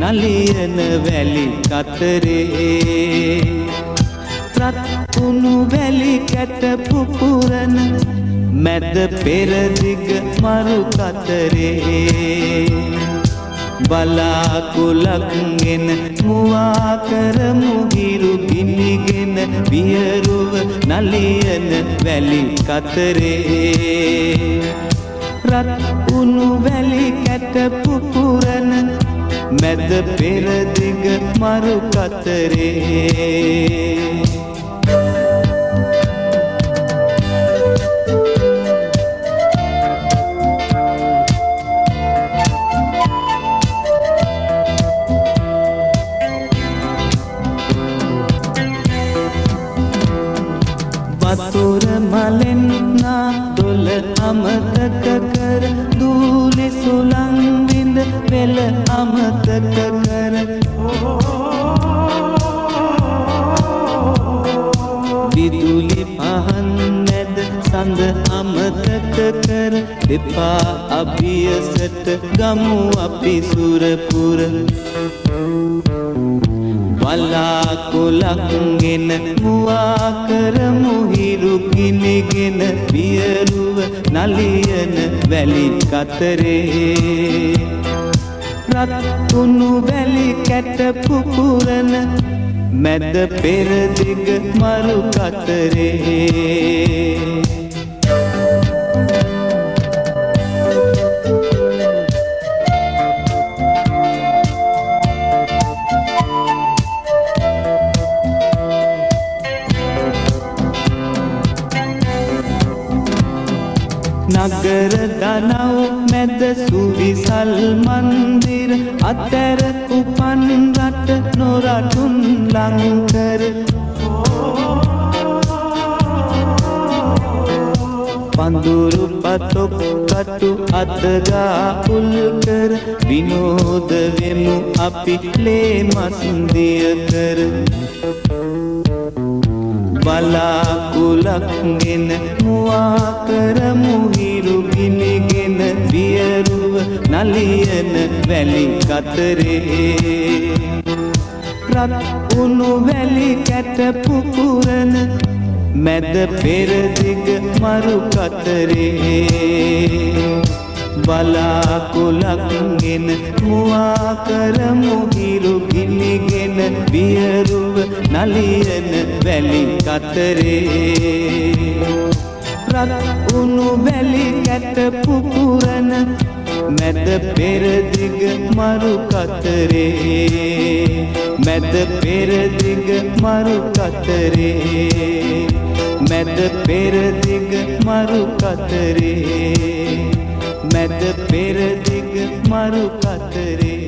නලියන වැලි කතරේ රත් උණු වැලි කැට පුපුරන මැද පෙරදිග මරු කතරේ බලාකුලක් ගෙන මුවා කරමු හිරු ගිනිගෙන වියරුව නලියන වැලි කතරේ රත් උණු වැලි කැට පුපුරන මැද පෙරදිග මරු කතරේ වතුර මලෙන් නා දොල අමතක කර දූලි සුළං විඳ වෙල අමතක කර විදුලි පහන් නැද සඳ අමතක කර දෙපා අභියසට ගමු අපි සුරපුර වලාකුලක් ගෙන මුවා කරමු හිරු ගිනිගෙන වියරුව නලියන වැලි කතරේ රත් උණු වැලි කැට පුපුරන මැද පෙරදිග මරු කතරේ නගර දනව් මැද සුවිසල් මන්දිර අතර උපන් රට නොරටුන් ලංකර පඳුරු පතොක් කටු අතගා උල්කර විනෝද වෙමු අපි ලේ මස්දිය කර බලාකුලක් ගෙන මුවා කරමු හිරු ගිනිගෙන වියරුව නලියන වැලි කතරේ රත් උණු වැලි කැට පුපුරන මැද පෙරදිග මරු කතරේ බලාකුලක් ගෙන මුවා කරමු හිරු ගිනිගෙන වියරුව නලියන වැලි කතරේ රත් උණු වැලි කැට පුපුරන මැද පෙරදිග මරු කතරේ මැද පෙරදිග මරු කතරේ මැද පෙරදිග මරු කතරේ මැද පෙරදිග මරු කතරේ